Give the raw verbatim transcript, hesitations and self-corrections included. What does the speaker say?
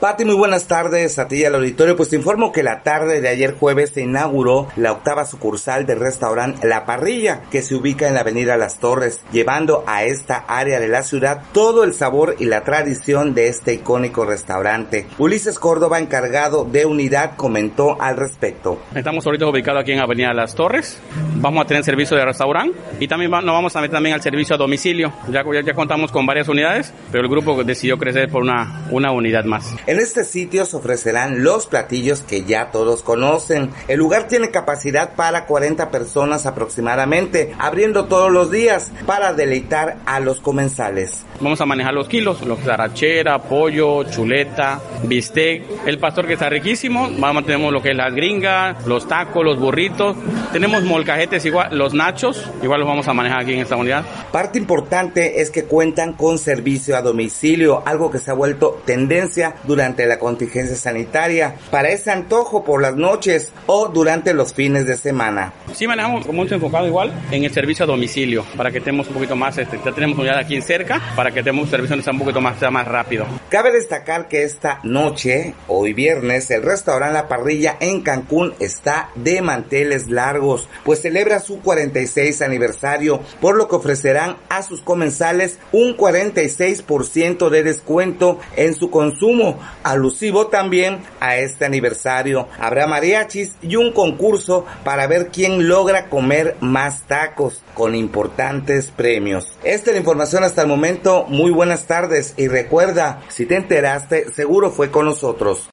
Pati, muy buenas tardes a ti y al auditorio. Pues te informo que la tarde de ayer jueves se inauguró la octava sucursal del restaurante La Parrilla, que se ubica en la avenida Las Torres, llevando a esta área de la ciudad todo el sabor y la tradición de este icónico restaurante. Ulises Córdoba, encargado de unidad, comentó al respecto. Estamos ahorita ubicados aquí en avenida Las Torres. Vamos a tener servicio de restaurante y también va, nos vamos a meter también al servicio a domicilio. Ya, ya, ya contamos con varias unidades, pero el grupo decidió crecer por una, una unidad más. En este sitio se ofrecerán los platillos que ya todos conocen. El lugar tiene capacidad para cuarenta personas aproximadamente, abriendo todos los días para deleitar a los comensales. Vamos a manejar los kilos, lo que es arrachera, pollo, chuleta, bistec, el pastor que está riquísimo. Vamos a tener lo que es las gringas, los tacos, los burritos. Tenemos molcajetes igual, los nachos, igual los vamos a manejar aquí en esta unidad. Parte importante es que cuentan con servicio a domicilio, algo que se ha vuelto tendencia durante la contingencia sanitaria, para ese antojo por las noches o durante los fines de semana. Sí manejamos como mucho enfocado igual en el servicio a domicilio, para que estemos un poquito más, este, ya tenemos unidad aquí cerca, para que tengamos un servicio que sea un poquito más, sea más rápido. Cabe destacar que esta noche, hoy viernes, el restaurante La Parrilla en Cancún está de manteles largos, pues celebra su cuarenta y seis aniversario, por lo que ofrecerán a sus comensales un cuarenta y seis por ciento de descuento en su consumo, alusivo también a este aniversario. Habrá mariachis y un concurso para ver quién logra comer más tacos, con importantes premios. Esta es la información hasta el momento. Muy buenas tardes y recuerda, si te enteraste, seguro fue con nosotros.